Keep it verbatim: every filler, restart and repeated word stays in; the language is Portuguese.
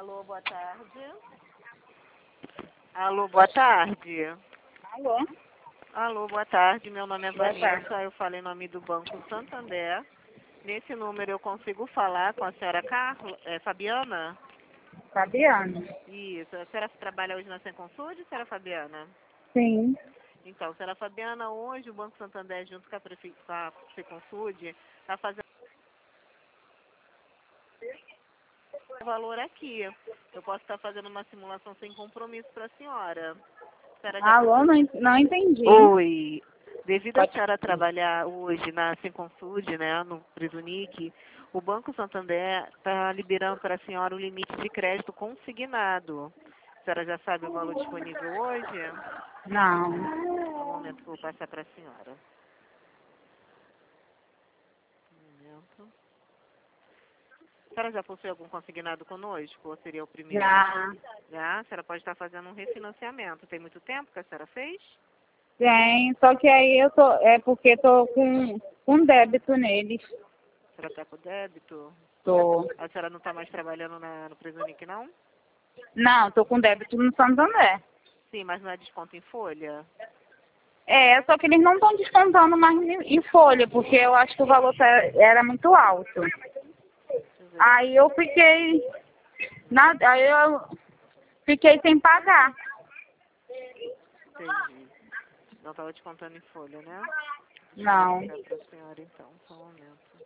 Alô, boa tarde. Alô, boa tarde. Alô? Alô, boa tarde. Meu nome é Boa Vanessa. tarde. Eu falei em nome do Banco Santander. Nesse número eu consigo falar com a senhora Carla, é, Fabiana? Fabiana? Isso. A senhora trabalha hoje na Seconsude, senhora Fabiana? Sim. Então, senhora Fabiana, hoje o Banco Santander, junto com a, prefe... com a Seconsude, está fazendo o valor aqui. Eu posso estar fazendo uma simulação sem compromisso para a senhora. A senhora já Alô? Não, possui... en- não entendi. Oi. Devido a Pode... senhora trabalhar hoje na Seconsude, né, no Prisunic, o Banco Santander está liberando para a senhora o limite de crédito consignado. A senhora já sabe o valor disponível hoje? Não. Só um momento que eu vou passar para a senhora. Um momento. A senhora já possui algum consignado conosco ou seria o primeiro? Já. Já? A senhora pode estar fazendo um refinanciamento. Tem muito tempo que a senhora fez? Tem, só que aí eu tô, é porque tô com, com débito neles. A senhora está com débito? Tô. A senhora não está mais trabalhando na, no Prisunic, não? Não, tô com débito no Santander. Sim, mas não é desconto em folha? É, só que eles não estão descontando mais em em folha, porque eu acho que o valor tá- era muito alto. Deixa eu ver. Aí eu fiquei, na, aí eu fiquei sem pagar. Entendi. Não estava descontando em folha, né? Deixa eu Não. verificar para a senhora, então. Só um momento.